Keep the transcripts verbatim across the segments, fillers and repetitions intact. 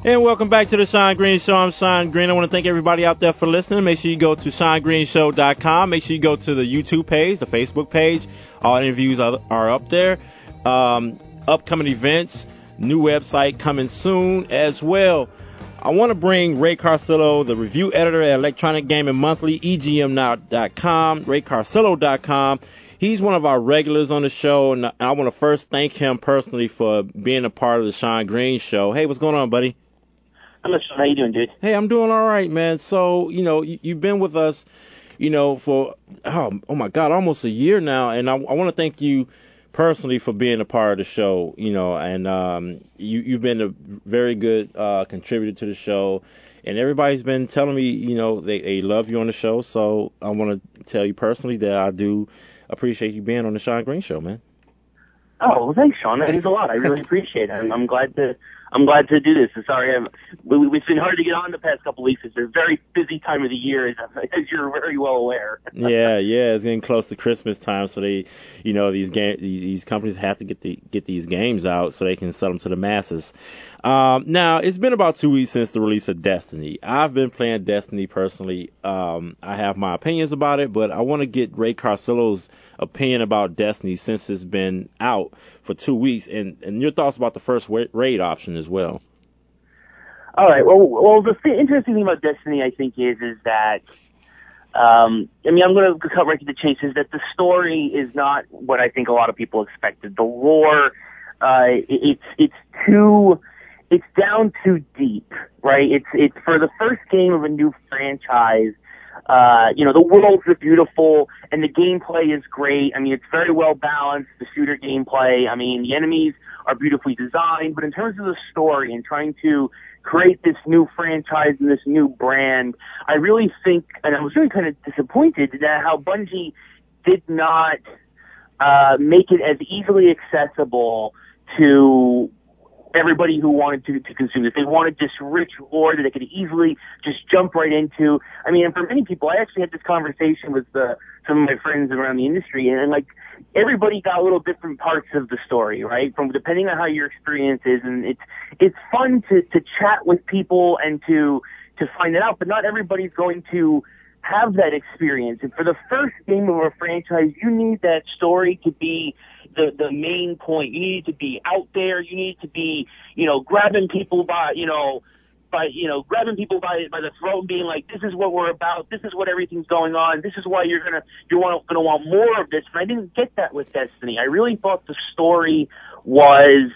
And welcome back to the Sean Green Show. I'm Sean Green. I want to thank everybody out there for listening. Make sure you go to sean green show dot com. Make sure you go to the YouTube page, the Facebook page. All interviews are, are up there. Um, upcoming events, new website coming soon as well. I want to bring Ray Carcillo, the review editor at Electronic Gaming Monthly, E G M now dot com, ray carcillo dot com. He's one of our regulars on the show, and I want to first thank him personally for being a part of the Sean Green Show. Hey, what's going on, buddy? Hello, Sean. How you doing, dude? Hey, I'm doing all right, man. So, you know, you, you've been with us, you know, for, oh, oh my God, almost a year now. And I, I want to thank you personally for being a part of the show, you know, and um, you, you've been a very good uh, contributor to the show. And everybody's been telling me, you know, they, they love you on the show. So I want to tell you personally that I do appreciate you being on the Sean Green Show, man. Oh, well, thanks, Sean. That means a lot. I really appreciate it. I'm, I'm glad to I'm glad to do this. I'm sorry, I'm, we, it's been hard to get on the past couple of weeks. It's a very busy time of the year, as, as you're very well aware. yeah, yeah, it's getting close to Christmas time, so they, you know, these game, these companies have to get the get these games out so they can sell them to the masses. Um, now, it's been about two weeks since the release of Destiny. I've been playing Destiny personally. Um, I have my opinions about it, but I want to get Ray Carcillo's opinion about Destiny since it's been out for two weeks, and, and your thoughts about the first raid option as well. All right. Well, well, the th- interesting thing about Destiny, I think, is is that um, I mean, I'm going to cut right to the chase. Is that the story is not what I think a lot of people expected. The lore, uh, it's it's too, it's down too deep, right? It's it's for the first game of a new franchise. Uh, you know, the worlds are beautiful and the gameplay is great. I mean, it's very well balanced, the shooter gameplay. I mean, the enemies are beautifully designed, but in terms of the story and trying to create this new franchise and this new brand, I really think, and I was really kind of disappointed that how Bungie did not, uh, make it as easily accessible to everybody who wanted to, to consume this. They wanted this rich lore that they could easily just jump right into. I mean, and for many people, I actually had this conversation with uh, some of my friends around the industry, and, and like everybody got little different parts of the story, right? From depending on how your experience is, and it's it's fun to to chat with people and to to find it out, but not everybody's going to have that experience. And for the first game of a franchise, you need that story to be the the main point. You need to be out there. You need to be, you know, grabbing people by, you know, by, you know, grabbing people by by the throat and being like, this is what we're about. This is what everything's going on. This is why you're gonna you're want, gonna want more of this. And I didn't get that with Destiny. I really thought the story was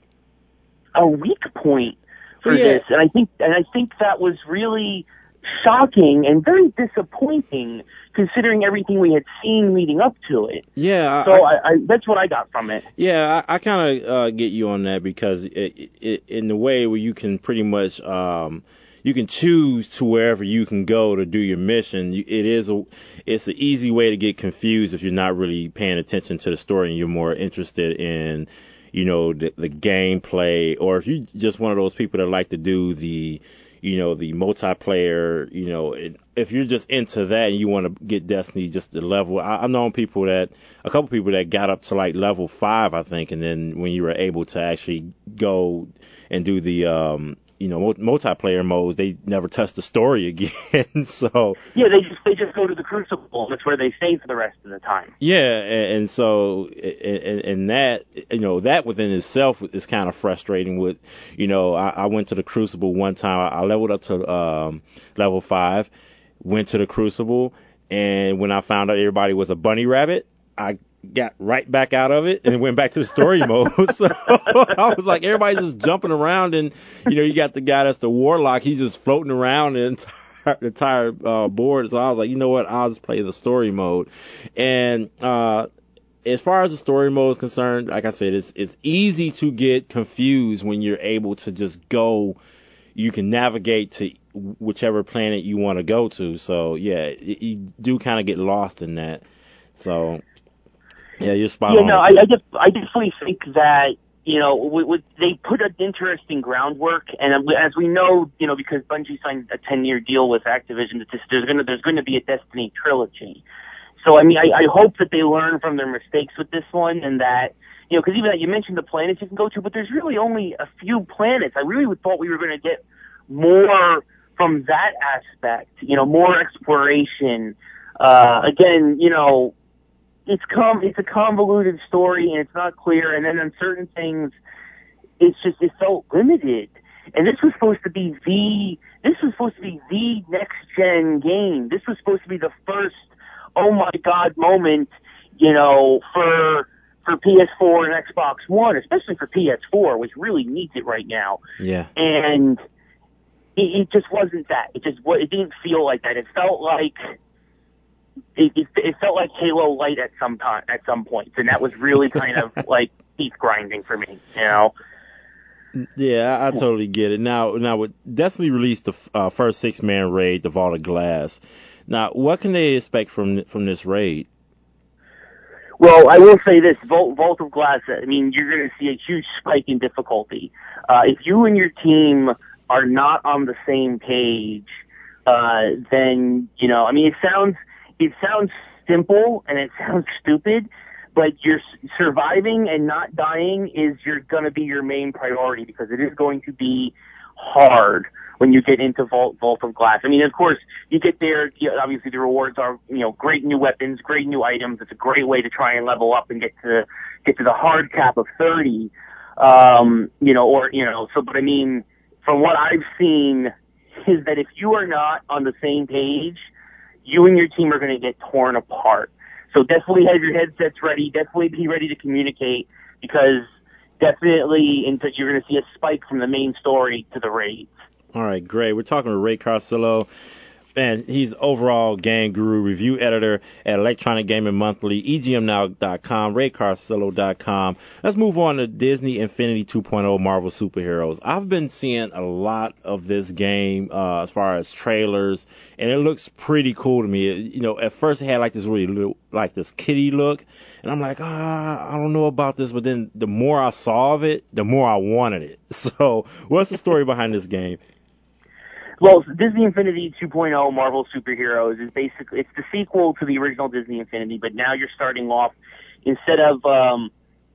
a weak point for yeah. this, and I think and I think that was really shocking and very disappointing considering everything we had seen leading up to it. Yeah. So I, I, I that's what I got from it. Yeah, I, I kind of uh, get you on that because it, it, in the way where you can pretty much um, you can choose to wherever you can go to do your mission. It is a it's an easy way to get confused if you're not really paying attention to the story and you're more interested in, you know, the, the gameplay, or if you're just one of those people that like to do the you know, the multiplayer, you know, if you're just into that and you want to get Destiny just the level, I, I've known people that, a couple people that got up to like level five, I think, and then when you were able to actually go and do the, um, you know, multiplayer modes, they never touched the story again. So yeah, they just they just go to the Crucible, and that's where they stay for the rest of the time. Yeah, and, and so and, and that you know that within itself is kind of frustrating. With you know, I, I went to the Crucible one time. I, I leveled up to um, level five, went to the Crucible, and when I found out everybody was a bunny rabbit, I got right back out of it and went back to the story mode. So I was like, everybody's just jumping around, and you know, you got the guy that's the warlock. He's just floating around the entire, the entire uh, board. So I was like, you know what? I'll just play the story mode. And uh, as far as the story mode is concerned, like I said, it's it's easy to get confused when you're able to just go. You can navigate to whichever planet you want to go to. So yeah, you do kind of get lost in that. So. Yeah, you're spot yeah, on. Yeah, no, I, I just, I definitely think that, you know, we, we, they put an interesting groundwork, and as we know, you know, because Bungie signed a ten-year deal with Activision, that this, there's going to there's going to be a Destiny trilogy. So, I mean, I, I hope that they learn from their mistakes with this one, and that, you know, because even that you mentioned the planets you can go to, but there's really only a few planets. I really thought we were going to get more from that aspect, you know, more exploration. Uh, again, you know, it's com- it's a convoluted story and it's not clear, and then on certain things, it's just, it felt limited. And this was supposed to be the, this was supposed to be the next gen game. This was supposed to be the first, oh my God moment, you know, for, for P S four and Xbox One, especially for P S four, which really needs it right now. Yeah. And it, it just wasn't that. It just, it didn't feel like that. It felt like, it, it, it felt like Halo Light at some time, at some points. And that was really kind of like teeth grinding for me, you know? Yeah, I, I totally get it. Now, now, with Destiny released the uh, first six-man raid, the Vault of Glass. Now, what can they expect from from this raid? Well, I will say this: Vault, Vault of Glass. I mean, you're going to see a huge spike in difficulty. Uh, if you and your team are not on the same page, uh, then you know. I mean, it sounds it sounds simple and it sounds stupid, but you're surviving and not dying is you're going to be your main priority, because it is going to be hard when you get into Vault, Vault of Glass. I mean, of course, you get there, you know, obviously the rewards are, you know, great new weapons, great new items. It's a great way to try and level up and get to, get to the hard cap of thirty. Um, you know, or, you know, so, but I mean, from what I've seen is that if you are not on the same page, you and your team are going to get torn apart. So definitely have your headsets ready. Definitely be ready to communicate, because definitely you're going to see a spike from the main story to the raids. All right, great. We're talking with Ray Carcillo. And he's overall game guru, review editor at Electronic Gaming Monthly, E G M now dot com, Ray Carcillo dot com. Let's move on to Disney Infinity two point oh Marvel Superheroes. I've been seeing a lot of this game uh, as far as trailers, and it looks pretty cool to me. It, you know, at first it had like this really little, like this kiddie look, and I'm like, ah, I don't know about this. But then the more I saw of it, the more I wanted it. So, what's the story behind this game? Well, Disney Infinity two point oh Marvel Superheroes is basically, it's the sequel to the original Disney Infinity, but now you're starting off, instead of, um,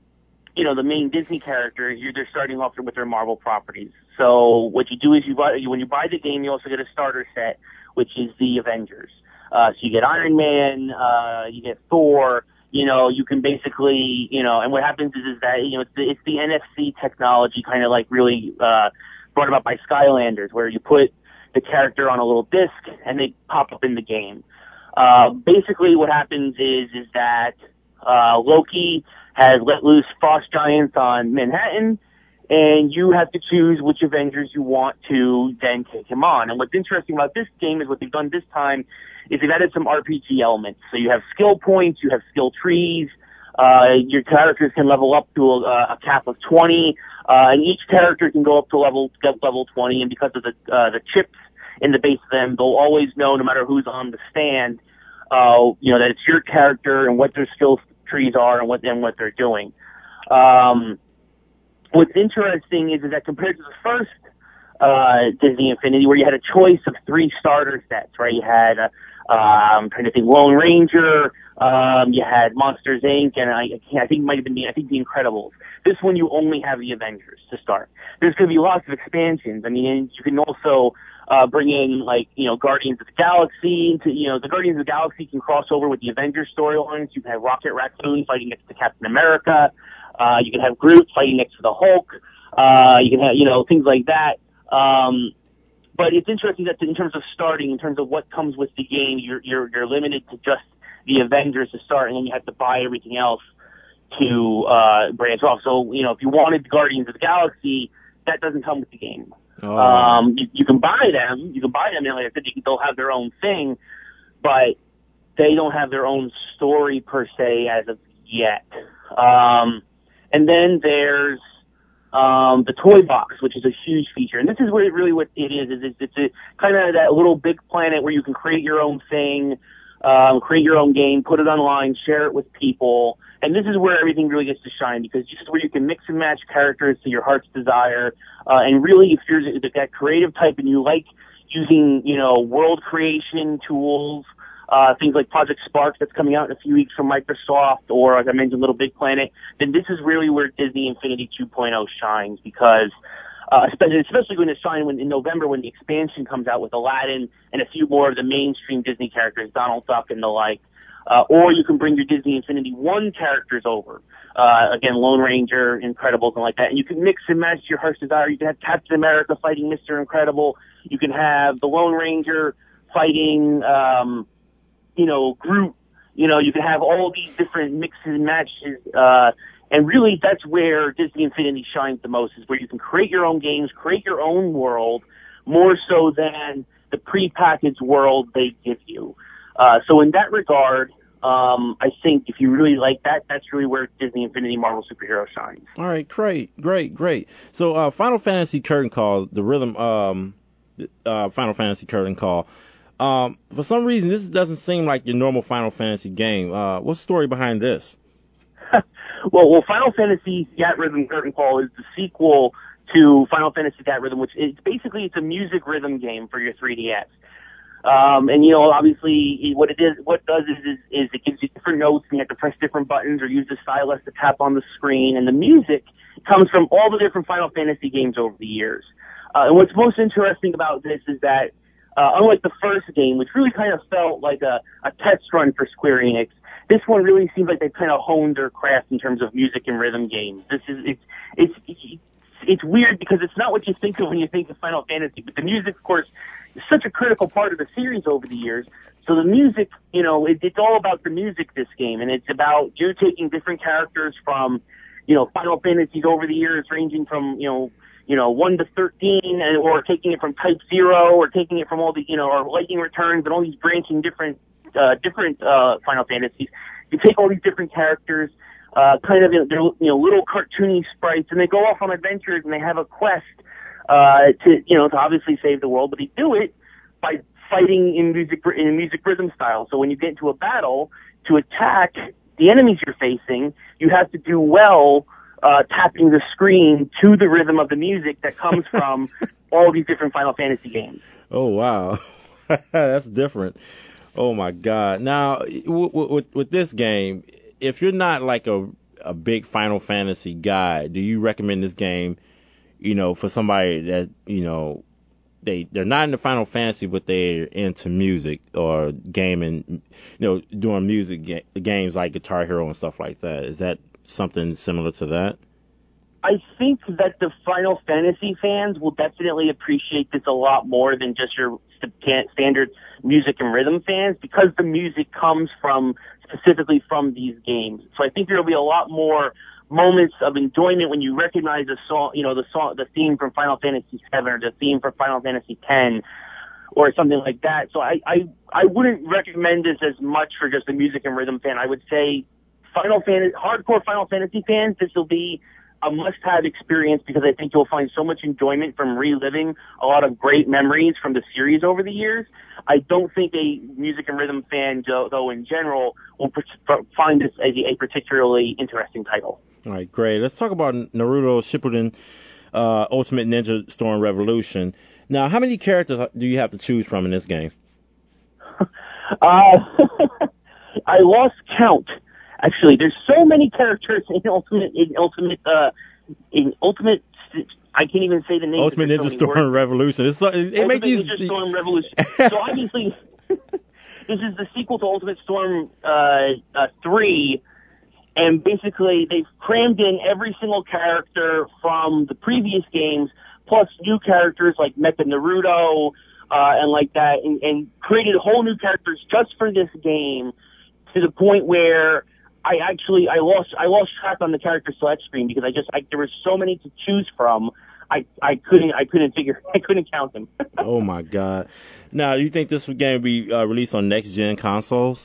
you know, the main Disney characters, you're, they're starting off with their Marvel properties. So what you do is you buy, when you buy the game, you also get a starter set, which is the Avengers. Uh, so you get Iron Man, uh, you get Thor, you know, you can basically, you know, and what happens is, is that, you know, it's the, it's the N F C technology kind of like really, uh, brought about by Skylanders, where you put the character on a little disc and they pop up in the game. Uh, basically what happens is, is that, uh, Loki has let loose frost giants on Manhattan, and you have to choose which Avengers you want to then take him on. And what's interesting about this game is what they've done this time is they've added some R P G elements. So you have skill points, you have skill trees, uh, your characters can level up to a, a cap of twenty, uh, and each character can go up to level, get level twenty, and because of the, uh, the chips in the base of them, they'll always know, no matter who's on the stand, uh, you know, that it's your character and what their skill trees are and what, and what they're doing. Um, what's interesting is, is that compared to the first, uh, Disney Infinity, where you had a choice of three starter sets, right? You had, uh, um, trying to think, Lone Ranger, um, you had Monsters Incorporated, and I, I, can't, I think it might have been the, I think the Incredibles. This one, you only have the Avengers to start. There's going to be lots of expansions. I mean, and you can also, uh, bring in, like, you know, Guardians of the Galaxy. To, you know, the Guardians of the Galaxy can cross over with the Avengers storylines. You can have Rocket Raccoon fighting next to Captain America. Uh, you can have Groot fighting next to the Hulk. Uh, you can have, you know, things like that. Um, but it's interesting that in terms of starting, in terms of what comes with the game, you're, you're, you're limited to just the Avengers to start, and then you have to buy everything else to, uh, branch off. So, you know, if you wanted Guardians of the Galaxy, that doesn't come with the game. Oh. Um, you, you can buy them, you can buy them, and like I said, they'll have their own thing, but they don't have their own story per se as of yet. Um, and then there's, um, the toy box, which is a huge feature. And this is where it really what it is, is it's, it's a kind of that little big planet where you can create your own thing, um, create your own game, put it online, share it with people. And this is where everything really gets to shine, because this is where you can mix and match characters to your heart's desire. Uh, and really, if you're that creative type and you like using, you know, world creation tools, uh, things like Project Spark that's coming out in a few weeks from Microsoft, or like I mentioned, Little Big Planet, then this is really where Disney Infinity two point oh shines, because uh, especially, especially going to shine when, in November when the expansion comes out with Aladdin and a few more of the mainstream Disney characters, Donald Duck and the like. Uh, or you can bring your Disney Infinity one characters over. Uh, again, Lone Ranger, Incredibles, and like that. And you can mix and match your heart's desire. You can have Captain America fighting Mister Incredible. You can have the Lone Ranger fighting, um, you know, Groot. You know, you can have all these different mixes and matches. Uh, and really, that's where Disney Infinity shines the most, is where you can create your own games, create your own world, more so than the prepackaged world they give you. Uh, so in that regard, um, I think if you really like that, that's really where Disney Infinity Marvel Superhero shines. All right, great, great, great. So uh, Final Fantasy Curtain Call, the rhythm, um, uh, Final Fantasy Curtain Call. Um, for some reason, this doesn't seem like your normal Final Fantasy game. Uh, what's the story behind this? well, well, Final Fantasy That Rhythm Curtain Call is the sequel to Final Fantasy That Rhythm, which is basically it's a music rhythm game for your three D S. Um, and you know, obviously, what it is, what it does is, is, is it gives you different notes, and you have to press different buttons or use the stylus to tap on the screen. And the music comes from all the different Final Fantasy games over the years. Uh, and what's most interesting about this is that, uh, unlike the first game, which really kind of felt like a, a test run for Square Enix, this one really seems like they've kind of honed their craft in terms of music and rhythm games. This is it's it's it's, it's weird because it's not what you think of when you think of Final Fantasy, but the music, of course, is such a critical part of the series over the years. So the music, you know, it, it's all about the music, this game, and it's about you taking different characters from, you know, Final Fantasies over the years, ranging from, you know, you know, one to thirteen, and, or taking it from Type Zero, or taking it from all the, you know, or Lightning Returns, and all these branching different, uh, different, uh, Final Fantasies. You take all these different characters, uh, kind of, they're, you know, little cartoony sprites, and they go off on adventures, and they have a quest, uh, to, you know, to obviously save the world, but they do it by fighting in music, in music rhythm style. So when you get into a battle, to attack the enemies you're facing, you have to do well, uh, tapping the screen to the rhythm of the music that comes from all these different Final Fantasy games. Oh, wow. That's different. Oh, my God. Now, w- w- with, with this game, if you're not like a, a big Final Fantasy guy, do you recommend this game, you know, for somebody that, you know, they, they're not into Final Fantasy, but they're into music or gaming, you know, doing music ga- games like Guitar Hero and stuff like that? Is that something similar to that? I think that the Final Fantasy fans will definitely appreciate this a lot more than just your standard music and rhythm fans, because the music comes from, specifically from these games. So I think there will be a lot more moments of enjoyment when you recognize the song, you know, the song, the theme from Final Fantasy seven or the theme from Final Fantasy ten or something like that. So I, I, I wouldn't recommend this as much for just a music and rhythm fan. I would say Final Fantasy, hardcore Final Fantasy fans, this will be a must-have experience, because I think you'll find so much enjoyment from reliving a lot of great memories from the series over the years. I don't think a music and rhythm fan, though, in general, will find this as a particularly interesting title. All right, great. Let's talk about Naruto Shippuden uh, Ultimate Ninja Storm Revolution. Now, how many characters do you have to choose from in this game? uh, I lost count. Actually, there's so many characters in Ultimate, in Ultimate, uh, in Ultimate, I can't even say the name. Ultimate Ninja so Storm words. Revolution. It's, it Ultimate make these... Ninja Storm Revolution. So obviously, this is the sequel to Ultimate Storm, uh, uh, three, and basically they've crammed in every single character from the previous games, plus new characters like Mecha Naruto, uh, and like that, and, and created whole new characters just for this game, to the point where I actually I lost I lost track on the character select screen, because I just I, there were so many to choose from. I, I couldn't I couldn't figure I couldn't count them. Oh my God! Now, do you think this game will be uh, released on next gen consoles?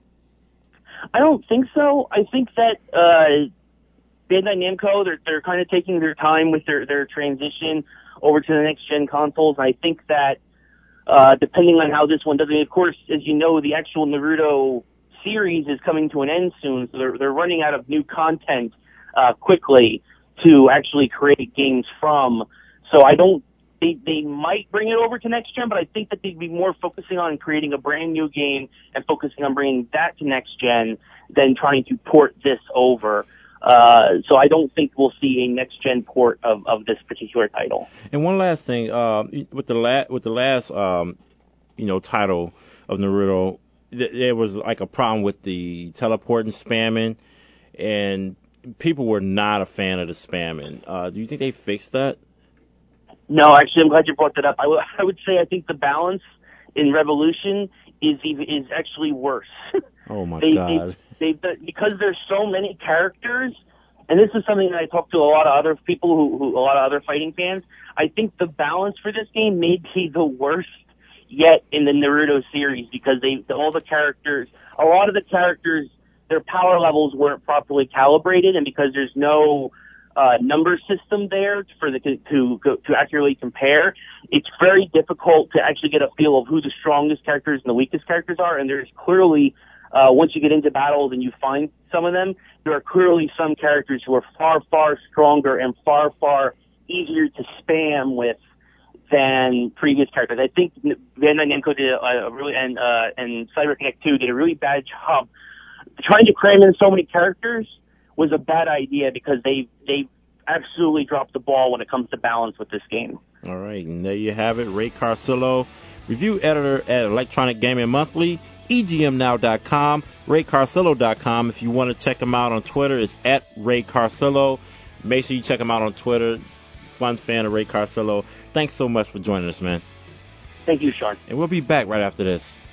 I don't think so. I think that uh, Bandai Namco, they're they're kind of taking their time with their their transition over to the next gen consoles. I think that uh, depending on how this one does, I mean, of course, as you know, the actual Naruto series is coming to an end soon, so they're they're running out of new content uh, quickly to actually create games from. So I don't they they might bring it over to next gen, but I think that they'd be more focusing on creating a brand new game and focusing on bringing that to next gen than trying to port this over. Uh, so I don't think we'll see a next gen port of, of this particular title. And one last thing, uh, with the la- with the last um, you know title of Naruto, th- there was like a problem with the teleporting spamming, and people were not a fan of the spamming. Uh, do you think they fixed that? No, actually, I'm glad you brought that up. I, w- I would say I think the balance in Revolution is even, is actually worse. Oh my they, God! They, they, because there's so many characters, and this is something that I talked to a lot of other people who, who a lot of other fighting fans. I think the balance for this game may be the worst yet in the Naruto series because they all the characters, a lot of the characters, their power levels weren't properly calibrated, and because there's no Uh, number system there for the to to to accurately compare, it's very difficult to actually get a feel of who the strongest characters and the weakest characters are. And there's clearly, uh, once you get into battles and you find some of them, there are clearly some characters who are far far stronger and far far easier to spam with than previous characters. I think Bandai Namco did a, a really and uh, and CyberConnect two did a really bad job trying to cram in so many characters. Was a bad idea because they they absolutely dropped the ball when it comes to balance with this game. All right, and there you have it. Ray Carcillo, review editor at Electronic Gaming Monthly, E G M now dot com, ray carcillo dot com. If you want to check him out on Twitter, it's at Ray Carcillo. Make sure you check him out on Twitter. Fun fan of Ray Carcillo. Thanks so much for joining us, man. Thank you, Sean. And we'll be back right after this.